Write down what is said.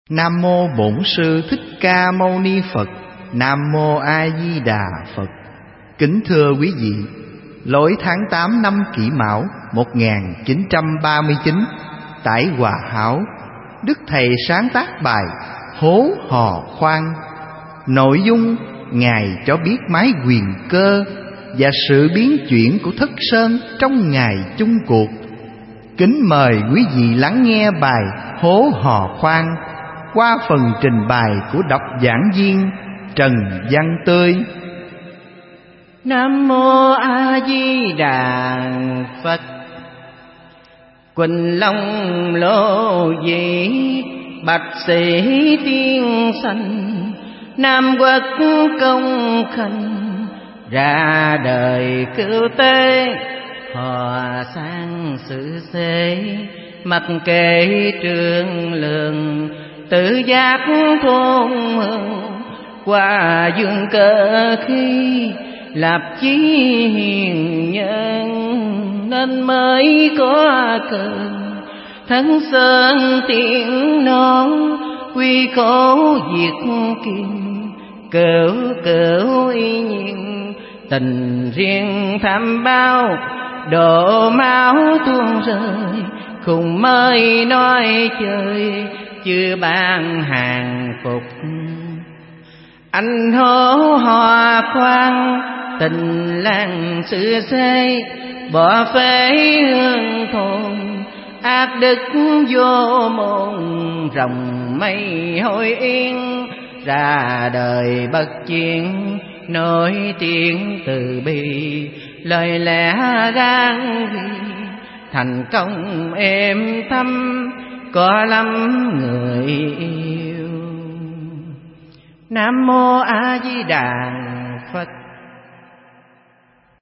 Nam mô Bổn Sư Thích Ca Mâu Ni Phật. Nam mô A Di Đà Phật. Kính thưa quý vị, lối tháng 8 năm Kỷ Mão 1939, tại Hòa Hảo, Đức Thầy sáng tác bài Hố Hò Khoan. Nội dung Ngài cho biết mái quyền cơ và sự biến chuyển của Thất Sơn trong ngày chung cuộc. Kính mời quý vị lắng nghe bài Hố Hò Khoan qua phần trình bày của độc giảng viên Trần Văn Tươi. Nam mô A Di Đà Phật. Quỳnh Long Lô Dĩ bạch sĩ tiên sanh, Nam Quốc công khanh ra đời cứu tế. Hòa sang sự xế mặc kệ trường lượng, tự giác thôn hương qua dương cơ khi lập chí hiền nhân, nên mới có cơn thân sơn tiếng non quy cố diệt kim. Cửu cửu y nhiên tình riêng tham bao, độ máu tuôn rơi khùng mới nói chơi, chưa ban hàng phục. Anh hố hò khoan tình làng xưa xê, bỏ phế hương thôn ác đức vô môn. Rồng mây hôi yên ra đời bất chiến, nổi tiếng từ bi lời lẽ gan ghi. Thành công êm thâm có lắm người yêu. Nam mô A Di Đà Phật.